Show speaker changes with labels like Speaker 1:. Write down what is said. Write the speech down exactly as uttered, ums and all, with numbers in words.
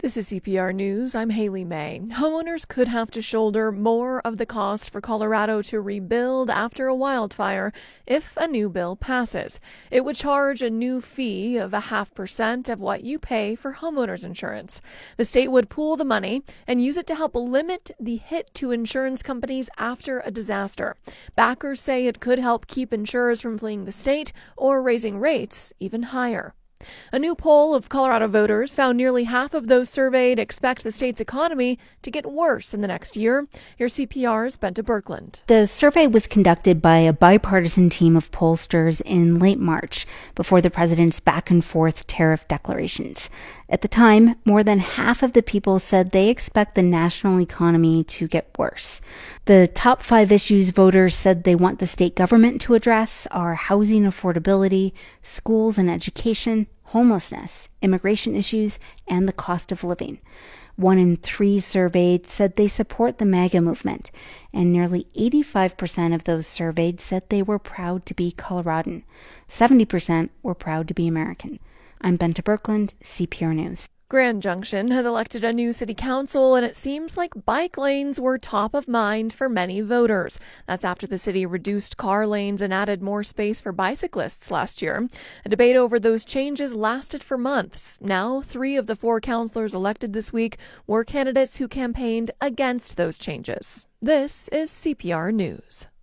Speaker 1: This is C P R News. I'm Haley May. Homeowners could have to shoulder more of the cost for Colorado to rebuild after a wildfire if a new bill passes. It would charge a new fee of a half percent of what you pay for homeowners insurance. The state would pool the money and use it to help limit the hit to insurance companies after a disaster. Backers say it could help keep insurers from fleeing the state or raising rates even higher. A new poll of Colorado voters found nearly half of those surveyed expect the state's economy to get worse in the next year. Here's C P R's Benta Birkeland.
Speaker 2: The survey was conducted by a bipartisan team of pollsters in late March, before the president's back-and-forth tariff declarations. At the time, more than half of the people said they expect the national economy to get worse. The top five issues voters said they want the state government to address are housing affordability, schools and education, homelessness, immigration issues, and the cost of living. One in three surveyed said they support the MAGA movement, and nearly eighty-five percent of those surveyed said they were proud to be Coloradan. seventy percent were proud to be American. I'm Benta Birkeland, C P R News.
Speaker 1: Grand Junction has elected a new city council, and it seems like bike lanes were top of mind for many voters. That's after the city reduced car lanes and added more space for bicyclists last year. A debate over those changes lasted for months. Now, three of the four councilors elected this week were candidates who campaigned against those changes. This is C P R News.